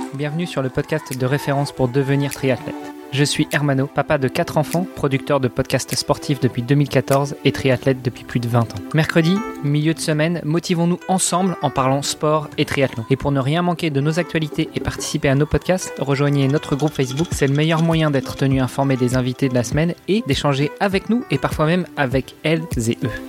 bienvenue sur le podcast de référence pour devenir triathlète. Je suis Hermano, papa de 4 enfants, producteur de podcasts sportifs depuis 2014 et triathlète depuis plus de 20 ans. Mercredi, milieu de semaine, motivons-nous ensemble en parlant sport et triathlon. Et pour ne rien manquer de nos actualités et participer à nos podcasts, rejoignez notre groupe Facebook. C'est le meilleur moyen d'être tenu informé des invités de la semaine et d'échanger avec nous et parfois même avec elles et eux.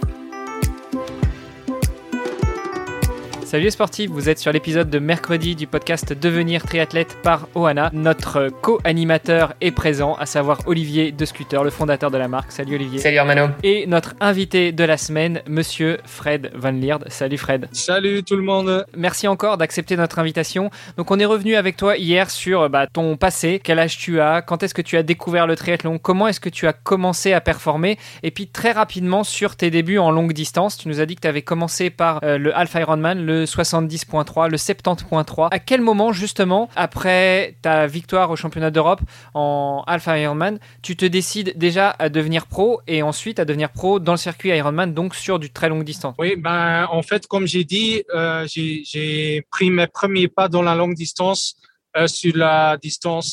Salut les sportifs, vous êtes sur l'épisode de mercredi du podcast Devenir triathlète par Ohana. Notre co-animateur est présent, à savoir Olivier de Scooter, le fondateur de la marque. Salut Olivier. Salut Hermano. Et notre invité de la semaine, monsieur Fred Van Lierde. Salut Fred. Salut tout le monde. Merci encore d'accepter notre invitation. Donc on est revenu avec toi hier sur ton passé, quel âge tu as, quand est-ce que tu as découvert le triathlon, comment est-ce que tu as commencé à performer, et puis très rapidement sur tes débuts en longue distance. Tu nous as dit que tu avais commencé par le Half Ironman, le 70.3, le 70.3. À quel moment, justement, après ta victoire au championnat d'Europe en Half Ironman, tu te décides déjà à devenir pro et ensuite à devenir pro dans le circuit Ironman, donc sur du très longue distance? Oui, en fait, comme j'ai dit, j'ai pris mes premiers pas dans la longue distance sur la distance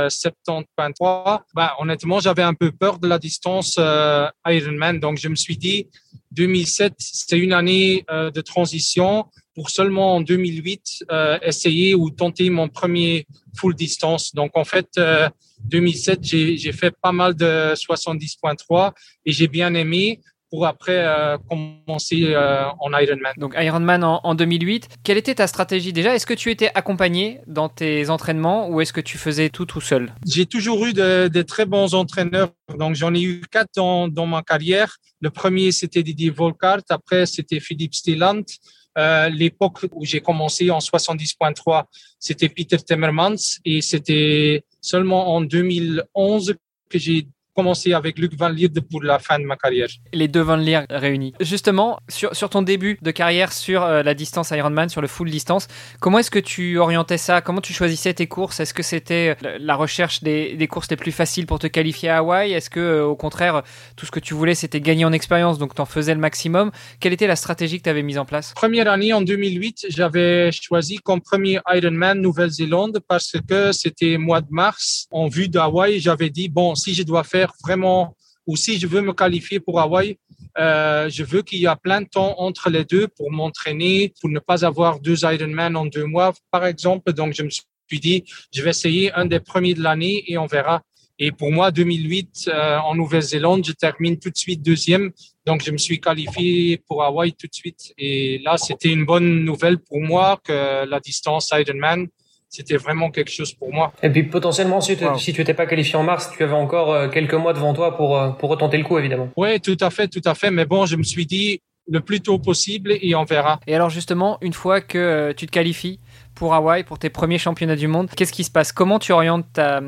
70.3. Honnêtement, j'avais un peu peur de la distance Ironman, donc je me suis dit 2007, c'est une année de transition pour seulement en 2008 essayer ou tenter mon premier full distance. Donc en fait, 2007, j'ai fait pas mal de 70.3 et j'ai bien aimé pour après commencer en Ironman. Donc Ironman en 2008. Quelle était ta stratégie déjà? Est-ce que tu étais accompagné dans tes entraînements ou est-ce que tu faisais tout seul? J'ai toujours eu de très bons entraîneurs. Donc j'en ai eu 4 dans ma carrière. Le premier, c'était Didier Volkart. Après, c'était Philippe Stillant. L'époque où j'ai commencé en 70.3, c'était Peter Temmermans et c'était seulement en 2011 que j'ai commencé avec Luc Van Lierde pour la fin de ma carrière. Les deux Van Lierde réunis. Justement, sur ton début de carrière sur la distance Ironman, sur le full distance, comment est-ce que tu orientais ça? Comment tu choisissais tes courses? Est-ce que c'était la recherche des courses les plus faciles pour te qualifier à Hawaï? Est-ce que, au contraire, tout ce que tu voulais, c'était gagner en expérience, donc tu en faisais le maximum? Quelle était la stratégie que tu avais mise en place? Première année, en 2008, j'avais choisi comme premier Ironman Nouvelle-Zélande parce que c'était mois de mars. En vue d'Hawaï, j'avais dit, si je dois faire vraiment, ou si je veux me qualifier pour Hawaï, je veux qu'il y ait plein de temps entre les deux pour m'entraîner, pour ne pas avoir 2 Ironman en 2 mois, par exemple. Donc, je me suis dit, je vais essayer un des premiers de l'année et on verra. Et pour moi, 2008, en Nouvelle-Zélande, je termine tout de suite deuxième. Donc, je me suis qualifié pour Hawaï tout de suite. Et là, c'était une bonne nouvelle pour moi que la distance Ironman, c'était vraiment quelque chose pour moi. Et puis potentiellement, si tu n'étais pas qualifié en mars, tu avais encore quelques mois devant toi pour retenter le coup, évidemment. Oui, tout à fait. Mais bon, je me suis dit le plus tôt possible et on verra. Et alors justement, une fois que tu te qualifies pour Hawaï, pour tes premiers championnats du monde, qu'est-ce qui se passe? Comment tu orientes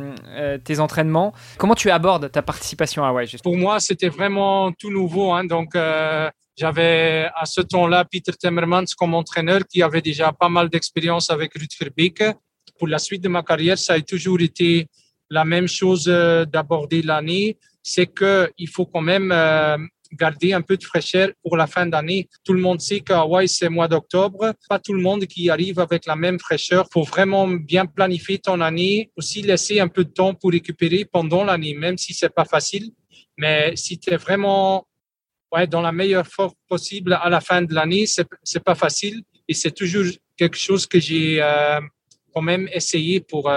tes entraînements? Comment tu abordes ta participation à Hawaï? Pour moi, c'était vraiment tout nouveau. Donc, j'avais à ce temps-là Peter Temmermans comme entraîneur qui avait déjà pas mal d'expérience avec Rutger Beke. Pour la suite de ma carrière, ça a toujours été la même chose d'aborder l'année. C'est qu'il faut quand même garder un peu de fraîcheur pour la fin d'année. Tout le monde sait qu'à Hawaï, c'est mois d'octobre. Pas tout le monde qui arrive avec la même fraîcheur. Il faut vraiment bien planifier ton année. Aussi laisser un peu de temps pour récupérer pendant l'année, même si c'est pas facile. Mais si tu es vraiment dans la meilleure forme possible à la fin de l'année, c'est pas facile. Et c'est toujours quelque chose que j'ai quand même essayé pour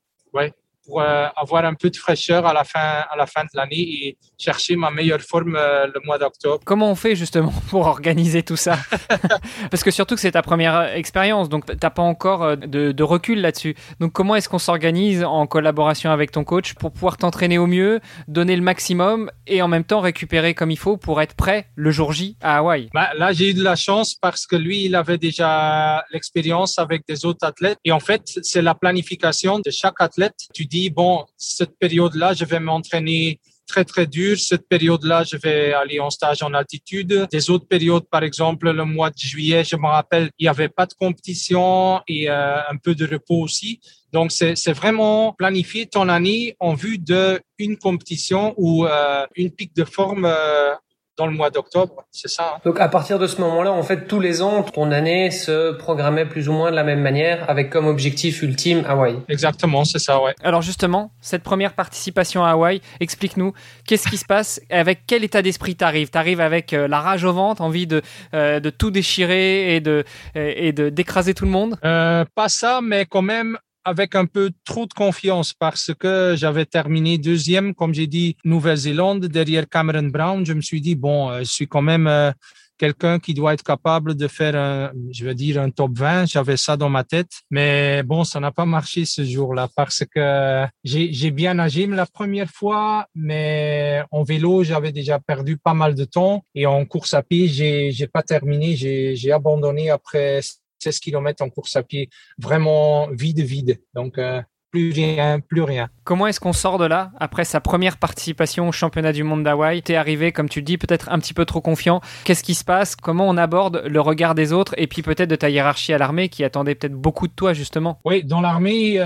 avoir un peu de fraîcheur à la fin de l'année et chercher ma meilleure forme le mois d'octobre. Comment on fait justement pour organiser tout ça? Parce que surtout que c'est ta première expérience, donc t'as pas encore de recul là-dessus. Donc comment est-ce qu'on s'organise en collaboration avec ton coach pour pouvoir t'entraîner au mieux, donner le maximum et en même temps récupérer comme il faut pour être prêt le jour J à Hawaï? Là, j'ai eu de la chance parce que lui, il avait déjà l'expérience avec des autres athlètes. Et en fait, c'est la planification de chaque athlète. Tu dis, cette période-là, je vais m'entraîner très, très dur. Cette période-là, je vais aller en stage en altitude. Des autres périodes, par exemple, le mois de juillet, je me rappelle, il n'y avait pas de compétition et un peu de repos aussi. Donc, c'est vraiment planifier ton année en vue d'une compétition ou une pic de forme dans le mois d'octobre. C'est ça. Hein. Donc à partir de ce moment-là, en fait, tous les ans, ton année se programmait plus ou moins de la même manière, avec comme objectif ultime Hawaï. Exactement, c'est ça, ouais. Alors justement, cette première participation à Hawaï, explique-nous, qu'est-ce qui se passe, avec quel état d'esprit t'arrives ? T'arrives avec la rage au ventre, envie de tout déchirer et d'écraser tout le monde ? Pas ça, mais quand même avec un peu trop de confiance parce que j'avais terminé deuxième, comme j'ai dit, Nouvelle-Zélande, derrière Cameron Brown. Je me suis dit, je suis quand même quelqu'un qui doit être capable de faire un top 20. J'avais ça dans ma tête. Mais ça n'a pas marché ce jour-là parce que j'ai bien nagé la première fois, mais en vélo, j'avais déjà perdu pas mal de temps. Et en course à pied, j'ai pas terminé. J'ai abandonné après 16 kilomètres en course à pied, vraiment vide. Donc, plus rien. Comment est-ce qu'on sort de là, après sa première participation au championnat du monde d'Hawaï ? T'es arrivé, comme tu le dis, peut-être un petit peu trop confiant. Qu'est-ce qui se passe ? Comment on aborde le regard des autres et puis peut-être de ta hiérarchie à l'armée qui attendait peut-être beaucoup de toi, justement ? Oui, dans l'armée,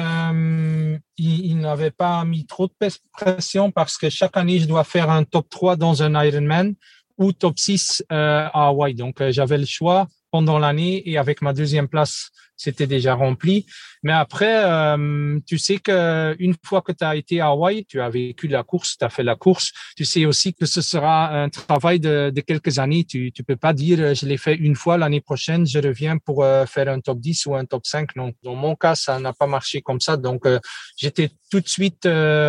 il n'avait pas mis trop de pression parce que chaque année, je dois faire un top 3 dans un Ironman ou top 6 à Hawaï. Donc, j'avais le choix pendant l'année et avec ma deuxième place, c'était déjà rempli. Mais après, tu sais que une fois que tu as été à Hawaï, tu as vécu la course, tu as fait la course, tu sais aussi que ce sera un travail de quelques années. Tu peux pas dire je l'ai fait une fois, l'année prochaine, je reviens pour faire un top 10 ou un top 5. Non, dans mon cas, ça n'a pas marché comme ça. Donc, j'étais tout de suite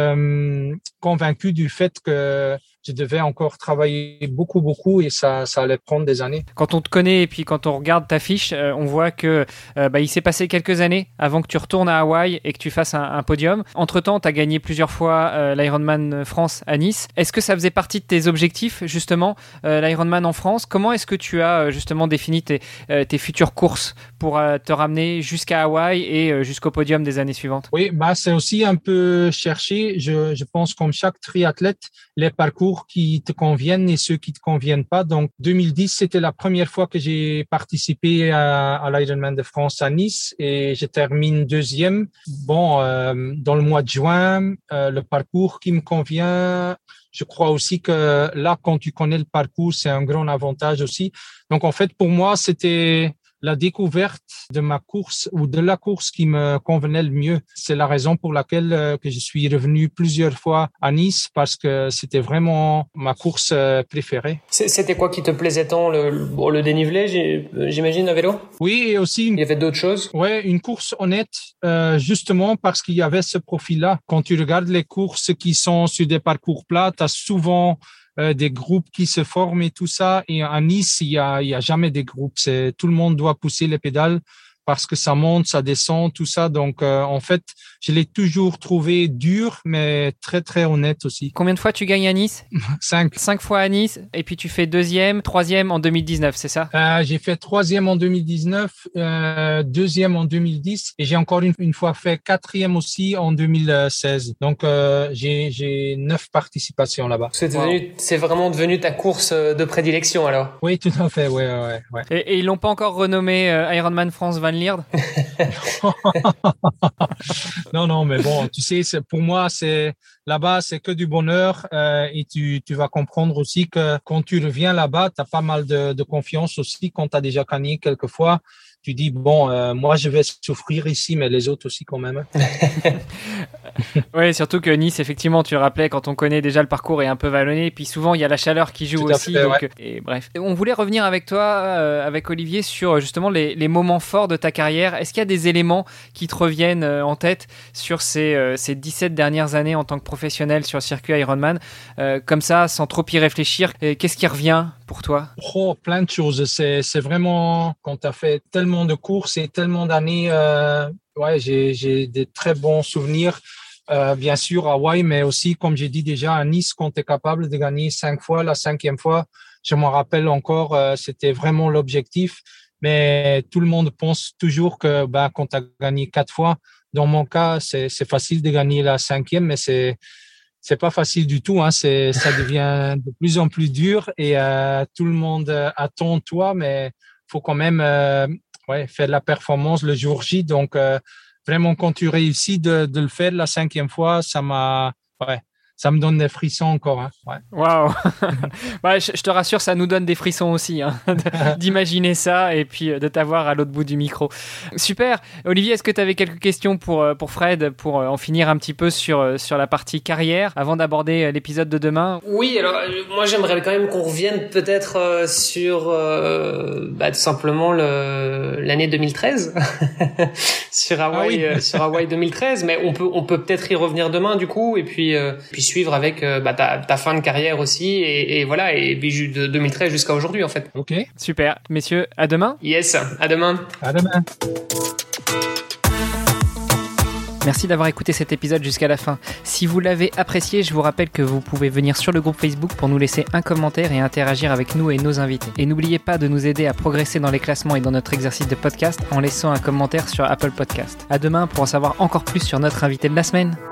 convaincu du fait que je devais encore travailler beaucoup et ça allait prendre des années. Quand on te connaît et puis quand on regarde ta fiche, on voit que il s'est passé quelques années avant que tu retournes à Hawaï et que tu fasses un podium. Entre-temps, tu as gagné plusieurs fois l'Ironman France à Nice. Est-ce que ça faisait partie de tes objectifs, justement, l'Ironman en France ? Comment est-ce que tu as justement défini tes futures courses pour te ramener jusqu'à Hawaï et jusqu'au podium des années suivantes ? Oui, c'est aussi un peu chercher. Je pense comme chaque triathlète, les parcours qui te conviennent et ceux qui te conviennent pas. Donc, 2010, c'était la première fois que j'ai participé à l'Ironman de France à Nice et je termine deuxième. Dans le mois de juin, le parcours qui me convient, je crois aussi que là, quand tu connais le parcours, c'est un grand avantage aussi. Donc, en fait, pour moi, c'était la découverte de ma course ou de la course qui me convenait le mieux. C'est la raison pour laquelle que je suis revenu plusieurs fois à Nice parce que c'était vraiment ma course préférée. C'était quoi qui te plaisait tant ? Le dénivelé, j'imagine, à vélo ? Oui, et aussi... Il y avait d'autres choses ? Ouais, une course honnête, justement parce qu'il y avait ce profil-là. Quand tu regardes les courses qui sont sur des parcours plats, tu as souvent des groupes qui se forment et tout ça. Et à Nice, il y a jamais des groupes. Tout le monde doit pousser les pédales parce que ça monte, ça descend, tout ça. Donc, en fait, je l'ai toujours trouvé dur, mais très, très honnête aussi. Combien de fois tu gagnes à Nice ? 5. 5 fois à Nice, et puis tu fais troisième en 2019, c'est ça ? J'ai fait troisième en 2019, deuxième en 2010, et j'ai encore une fois fait quatrième aussi en 2016. Donc, j'ai 9 participations là-bas. C'est vraiment devenu ta course de prédilection, alors ? Oui, tout à fait, ouais. Et ils l'ont pas encore renommé Ironman France Van Lierde ? Non, mais bon, tu sais, pour moi, là-bas, c'est que du bonheur et tu vas comprendre aussi que quand tu reviens là-bas, tu as pas mal de confiance aussi quand tu as déjà gagné quelques fois. Tu dis, moi, je vais souffrir ici, mais les autres aussi quand même. Oui, surtout que Nice, effectivement, tu rappelais, quand on connaît déjà le parcours est un peu vallonné, puis souvent, il y a la chaleur qui joue aussi. Fait, donc, ouais. Et bref. On voulait revenir avec toi, avec Olivier, sur justement les moments forts de ta carrière. Est-ce qu'il y a des éléments qui te reviennent en tête sur ces 17 dernières années en tant que professionnel sur le circuit Ironman, comme ça, sans trop y réfléchir? Qu'est-ce qui revient pour toi? Plein de choses. C'est vraiment, quand tu as fait tellement de courses et tellement d'années, j'ai des très bons souvenirs. Bien sûr, à Hawaï, mais aussi, comme j'ai dit déjà, à Nice, quand tu es capable de gagner 5 fois, la 5e fois, je m'en rappelle encore, c'était vraiment l'objectif. Mais tout le monde pense toujours que quand tu as gagné 4 fois, dans mon cas, c'est facile de gagner la 5e, mais c'est pas facile du tout. Ça devient de plus en plus dur et tout le monde attend toi, mais faut quand même faire la performance le jour J. Donc vraiment, quand tu réussis de le faire la 5e fois, ça m'a ça me donne des frissons encore. Hein. Ouais. Waouh. Bah, je te rassure, ça nous donne des frissons aussi, hein, d'imaginer ça et puis de t'avoir à l'autre bout du micro. Super. Olivier, est-ce que tu avais quelques questions pour Fred, pour en finir un petit peu sur la partie carrière avant d'aborder l'épisode de demain? Oui, alors moi j'aimerais quand même qu'on revienne peut-être sur tout simplement l'année 2013 sur Hawaï, sur Hawaï 2013, mais on peut peut-être y revenir demain du coup et puis suivre avec ta fin de carrière aussi et voilà, et puis de 2013 jusqu'à aujourd'hui en fait. Ok. Super. Messieurs, à demain. Yes, à demain. À demain. Merci d'avoir écouté cet épisode jusqu'à la fin. Si vous l'avez apprécié, je vous rappelle que vous pouvez venir sur le groupe Facebook pour nous laisser un commentaire et interagir avec nous et nos invités. Et n'oubliez pas de nous aider à progresser dans les classements et dans notre exercice de podcast en laissant un commentaire sur Apple Podcast. À demain pour en savoir encore plus sur notre invité de la semaine.